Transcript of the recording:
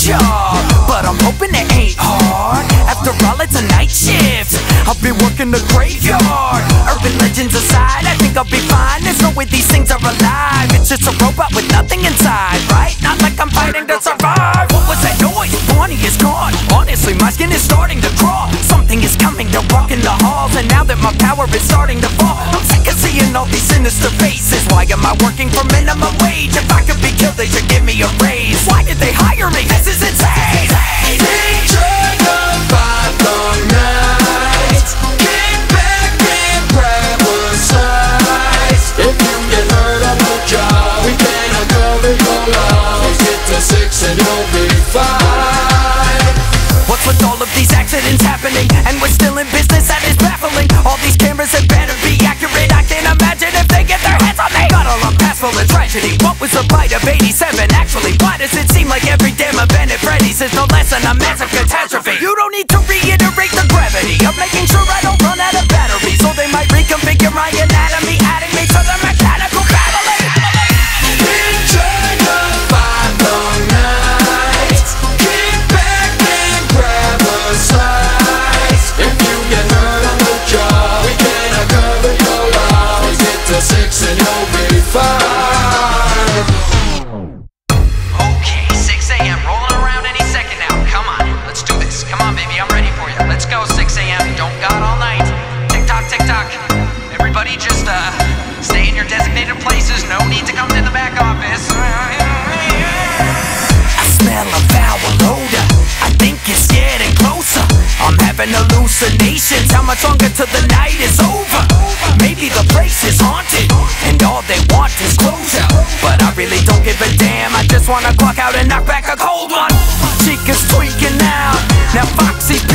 job, but I'm hoping it ain't hard. After all, it's a night shift, I've been working the graveyard. Urban legends aside, I think I'll be fine. There's no way these things are alive. It's just a robot with nothing inside, right? Not like I'm fighting to survive. What was that noise? Bonnie is gone. Honestly, my skin is starting to crawl. Something is coming, they're walking the halls. And now that my power is starting to fall, I'm sick of seeing all these sinister faces. Why am I working for minimum wage? If I could be killed, they should give me a raise. Why did they hire me? This is insane. Picture the 5 long nights. Kick back and grab a slice. If you get hurt on the job, we can cover your loss. Get to 6 and you'll be fine. What's with all of these accidents happening? And we're still in business, that is baffling. All these cameras had better be accurate. I can't imagine if they get their hands on me. Got all I'm past full of tragedy. What was the bite of 87 actually? Why does it seem like every damn event at Freddy's is no less than a massive catastrophe? You don't need to reiterate the gravity of making sure I don't run out of batteries, so they might reconfigure my anatomy, adding me to the mechanical family. Picture the 5 long nights. Kick back and grab a slice. If you get hurt on the job, we can cover your loss. Get to 6 and you'll be fine. Okay, 6 a.m. rolling around any second now. Come on, let's do this. Come on, baby, I'm ready for you. Let's go, 6 a.m. Don't got all night. Tick tock, tick tock. Everybody just stay in your designated places. No need to come to the back office. I smell a foul odor, I think it's getting closer. I'm having hallucinations, how much longer till the night is over? Maybe the place is haunted, and all they want is closure. But I really don't give a damn, I just wanna clock out and knock back a cold one. Chica's tweaking out, now Foxy's